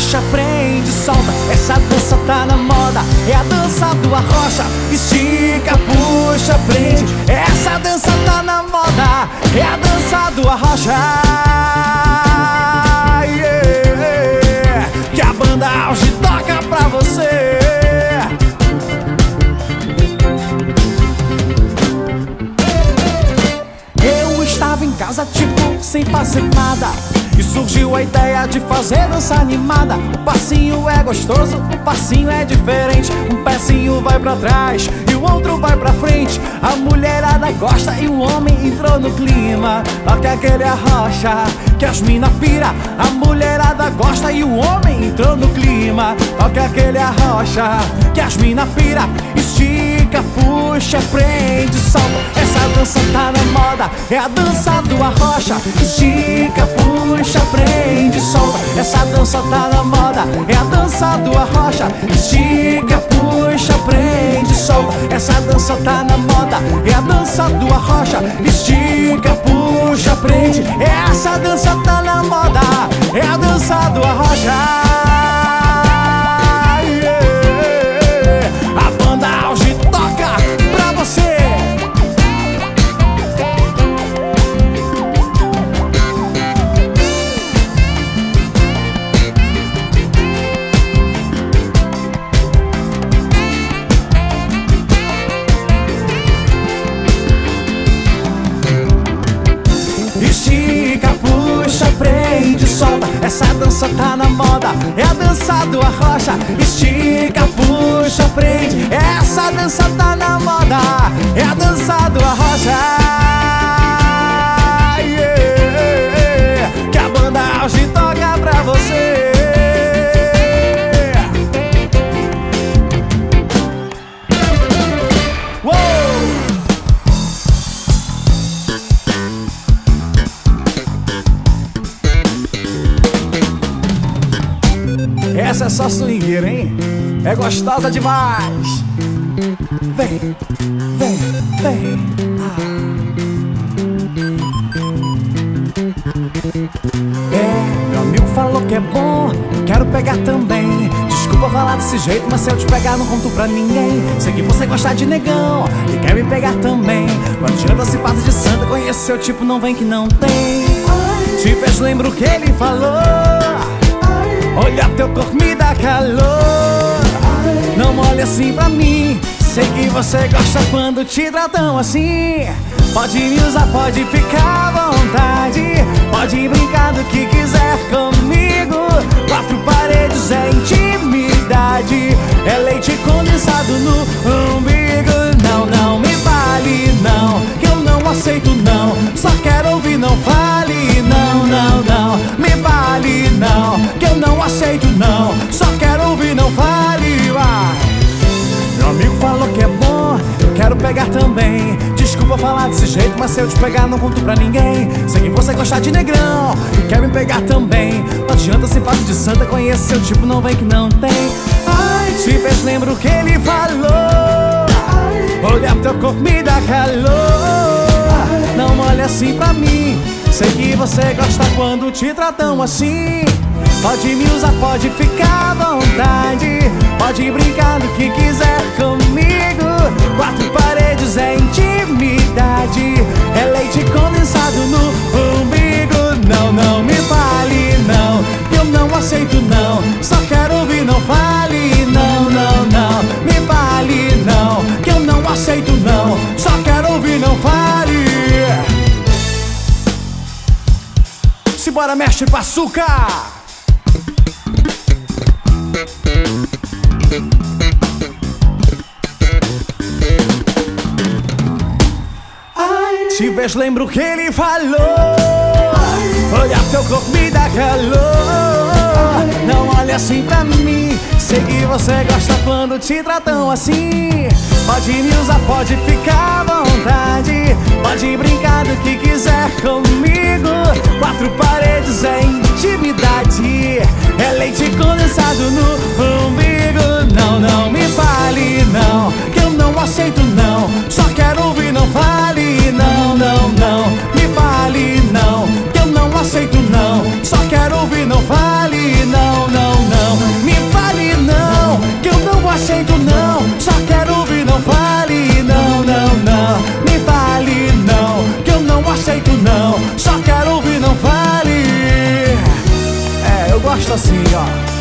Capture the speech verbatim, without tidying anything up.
puxa, prende, solta. Essa dança tá na moda, é a dança do arrocha. Estica, puxa, prende. Essa dança tá na moda, é a dança do arrocha. Yeah. Que a banda Auge toca pra você. Eu estava em casa tipo sem fazer nada, e surgiu a ideia de fazer dança animada. O passinho é gostoso, o passinho é diferente. Um pezinho vai pra trás e o outro vai pra frente. A mulherada gosta e o homem entrou no clima. Toca aquele arrocha que as mina pira. A mulherada gosta e o homem entrou no clima. Toca aquele arrocha que as mina pira. Estica, puxa, prende, solta. Essa dança tá na moda, é a dança do arrocha. Estica, puxa, prende, solta. Essa dança tá na moda, é a dança do arrocha. Estica, puxa, prende, solta. Essa dança tá na moda, é a dança do arrocha. Estica, puxa, prende. Essa dança tá na moda, é a dança do arrocha. A banda Auge toca pra você. Estica, puxa, prende, solta. Essa dança tá na moda, é a dança do arrocha. Estica, puxa, prende. Essa dança tá na moda, é a dança do arrocha. Yeah. Que a banda Auge toca pra você. Essa é só swingueira, hein? É gostosa demais. Vem, vem, vem. Ah. É, meu amigo falou que é bom, eu quero pegar também. Desculpa falar desse jeito, mas se eu te pegar não conto pra ninguém. Sei que você gosta de negão e quer me pegar também. Quando tira se faz de santa, conheço seu tipo, não vem que não tem. Te vejo, lembro o que ele falou. Olha teu corpo me dá calor. Não olha assim pra mim, sei que você gosta quando te tratam assim. Pode me usar, pode ficar à vontade. Pode brincar do que quiser comigo. Quatro paredes é intimidade, é leite condensado no umbigo. Não, não me fale não, que eu não aceito não. Só quero ouvir, não fale não, não, não. Me fale não, que eu não aceito não. Só quero ouvir, não fale. Ah. Meu amigo falou que é bom, eu quero pegar também. Desculpa falar desse jeito, mas se eu te pegar não conto pra ninguém. Sei que você gosta de negrão e quer me pegar também. Não adianta se faz de santa, conheço seu tipo, não vem que não tem. Ai, te vejo, lembro o que ele falou. Olha teu corpo me dá calor. Não olha assim pra mim, sei que você gosta quando te tratam assim. Pode me usar, pode ficar à vontade. Pode brincar do que quiser comigo. Quatro paredes é intimidade, é leite condensado no umbigo. Não, não me fale não, eu não aceito não. Só quero ouvir, não fale não, não, não. Me fale não, que eu não aceito não. Só quero ouvir, não fale. Simbora, mestre Paçuca. Te vejo, lembro o que ele falou. Olha teu corpo me dá calor. Não olha assim pra mim, sei que você gosta quando te tratam assim. Pode me usar, pode ficar à vontade. Pode brincar do que quiser comigo. Quatro paredes é intimidade, é leite condensado no umbigo. Não, não me fale não, que eu não aceito não. Só quero ouvir, não fale não, não, não. Me fale não, que eu não aceito não. Só quero ouvir, não fale não, não, não. assim, ó.